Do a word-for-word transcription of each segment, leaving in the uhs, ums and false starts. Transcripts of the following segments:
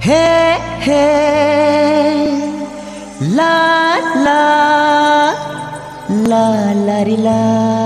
हे हे ला ला ला ला री ला।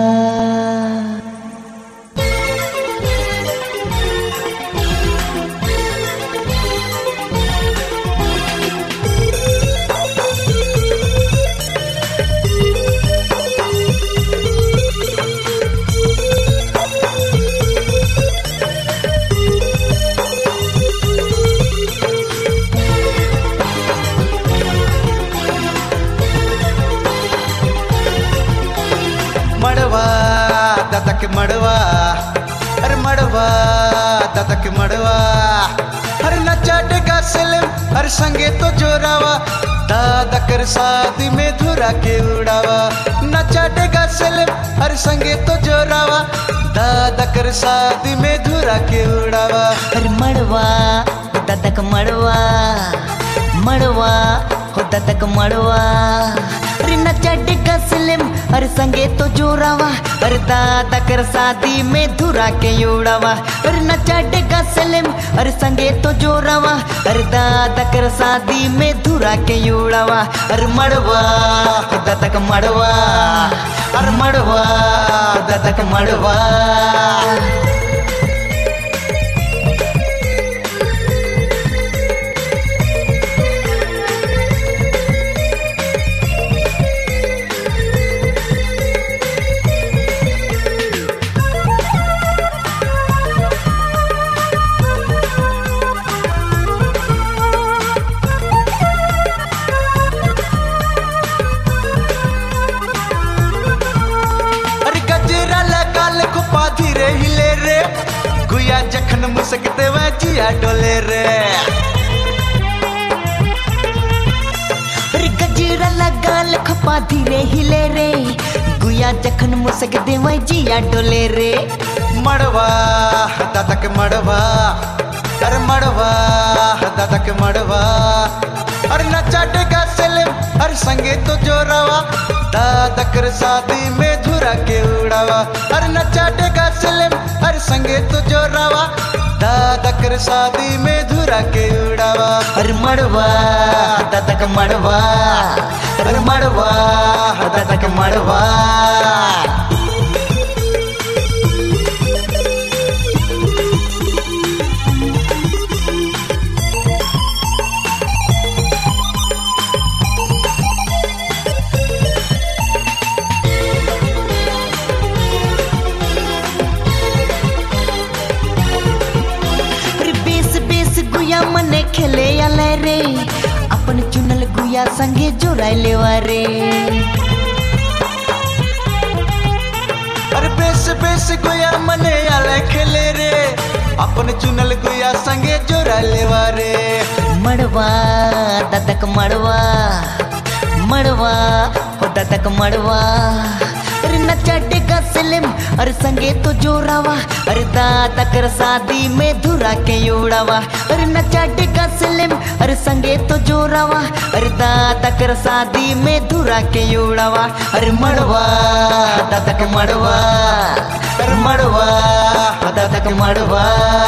मड़वा दादा के मड़वा, अरे मड़वा दादा के मड़वा, अरे नचा डेगा सिलम अरे संगे तो जोरावा, दादा कर शादी में धुरा के उड़ावा। नचा डेगा सिलम अरे संगे तो जोरावा, दादा कर शादी में धुरा के उड़ावा। अरे मड़वा दादा का मड़वा, मड़वा हो दादा का मड़वा, अरे नचा डेगा सिलम अरे संगे तो जोरावा, अरे दादा कर शादी में धुरा के उड़ावा। अरे नचा डेगा सिलम अरे संगे तो जोरावा, अरे दादा कर शादी में धुरा के उड़ावा। अरे मड़वा दादा का मड़वा, अरे मड़वा दादा का मड़वा। धीरे हिले रे गुया जखन मुसकते वजिया डोले रे। गजरा लगाल खपा धीरे हिले रे गुया जखन मुसकते वजिया डोले रे। मड़वा दादा के मड़वा, अरे मड़वा दादा के मड़वा, अरे नचा डेगा सिलम अरे संगे तो जोरावा, दादा कर शादी में धुरा के उड़ावा। अरे नचा डेगा सिलम अरे संगे तो जोरावा, दादा कर शादी में धुरा के उड़ावा। अरे मड़वा दादा का मड़वा, अरे मड़वा दादा का मड़वा। गुया मने खेले आले रे अपन चुनल गुया संगे जोराय लेवा रे। अरे बेस बेस गुया मने आले खेले रे अपन चुनल गुया संगे जोराय लेवा रे। मड़वा दादा का मड़वा, मड़वा हो दादा का मड़वा, अरे नचा डेगा सिलम अरे संगे तो जोरावा, अरे दादा कर शादी में धुरा के उड़ावा। अरे नचा डेगा सिलम अरे संगे तो जोरावा, अरे दादा कर शादी में धुरा के उड़ावा। अरे मड़वा दादा के मड़वा, अरे मड़वा दादा के मड़वा।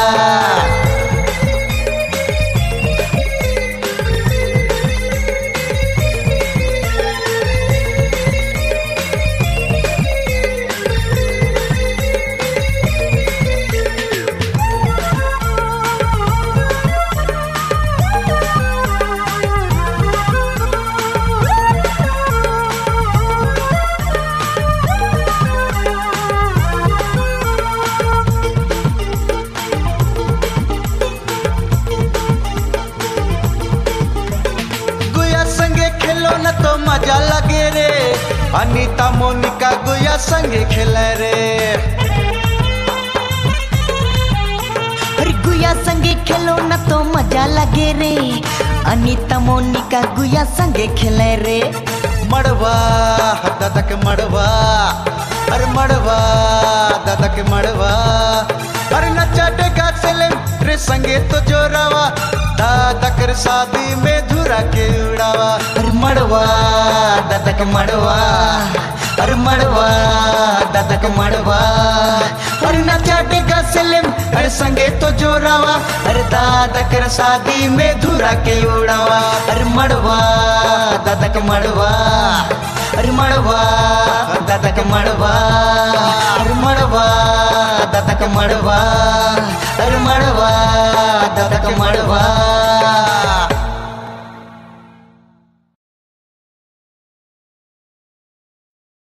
न तो मजा लगे रे, अनीता मोनिका गुया संगे खेले रे। अरे गुया संगे खेलो न तो मजा लगे रे, अनीता मोनिका गुया संगे खेले रे। मड़वा दादा के मड़वा, अरे मड़वा दादा के मड़वा, अरे नचा डेगा सिलम रे संगे तो जोरावा, दादा कर शादी में धुरा के उड़ावा। अरे मड़वा दादा के मड़वा, अरे मड़वा दादा के मड़वा, अरे नचा डेगा सिलम अरे संगे तो जोरावा अरे दादा कर शादी में धुरा के उड़ावा अरे मड़वा दादा के मड़वा अरे मड़वा दादा के मड़वा अरे मड़वा दादा के मड़वा अरे मड़वा दादा के मड़वा।